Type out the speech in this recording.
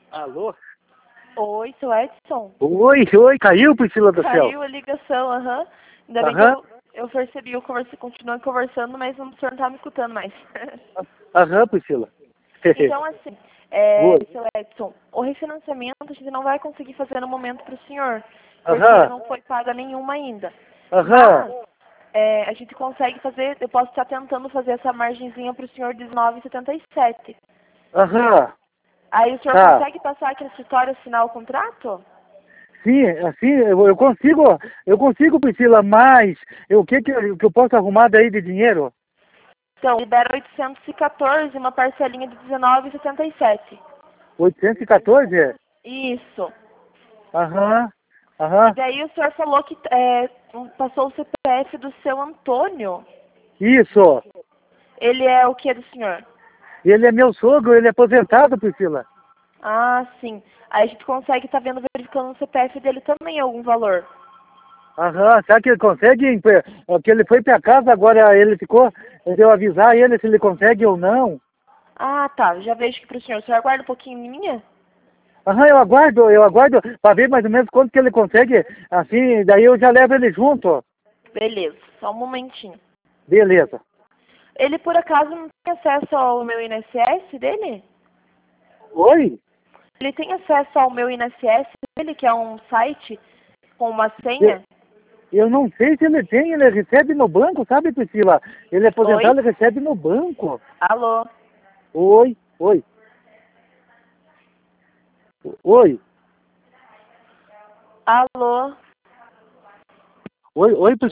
Alô? Oi, seu Edson. Oi, caiu, Priscila do céu? Caiu a ligação, aham. Ainda bem Aham. que eu percebi, continuando conversando, mas o senhor não tá me escutando mais. Aham, Priscila. Então, assim, Oi. seu Edson, o refinanciamento a gente não vai conseguir fazer no momento para o senhor, porque Aham. não foi paga nenhuma ainda. Aham. Mas a gente consegue fazer, eu posso estar tentando fazer essa margenzinha para o senhor de 19,77. Aham. Aí o senhor Tá. consegue passar aqui no escritório e assinar o contrato? Sim, assim, eu consigo, Priscila, mas o que eu posso arrumar daí de dinheiro? Então, libera 814, uma parcelinha de 19,77. 814? Isso. Aham. E Aham. daí o senhor falou que passou o CPF do seu Antônio. Isso. Ele é o que do senhor? Ele é meu sogro, ele é aposentado, Priscila. Ah, sim. Aí a gente consegue estar verificando o CPF dele também algum valor. Aham, será que ele consegue? Porque ele foi pra casa, agora ele ficou, eu avisar ele se ele consegue ou não. Ah, tá. Já vejo aqui pro senhor. O senhor aguarda um pouquinho em linha? Aham, eu aguardo para ver mais ou menos quanto que ele consegue, assim, daí eu já levo ele junto. Beleza. Só um momentinho. Beleza. Ele, por acaso, não tem acesso ao meu INSS dele? Oi? Ele tem acesso ao meu INSS dele, que é um site com uma Eu, senha? eu não sei se ele tem, ele recebe no banco, sabe, Priscila? Ele é Oi? aposentado, ele recebe no banco. Alô? Oi, oi, oi, Alô? oi, Priscila.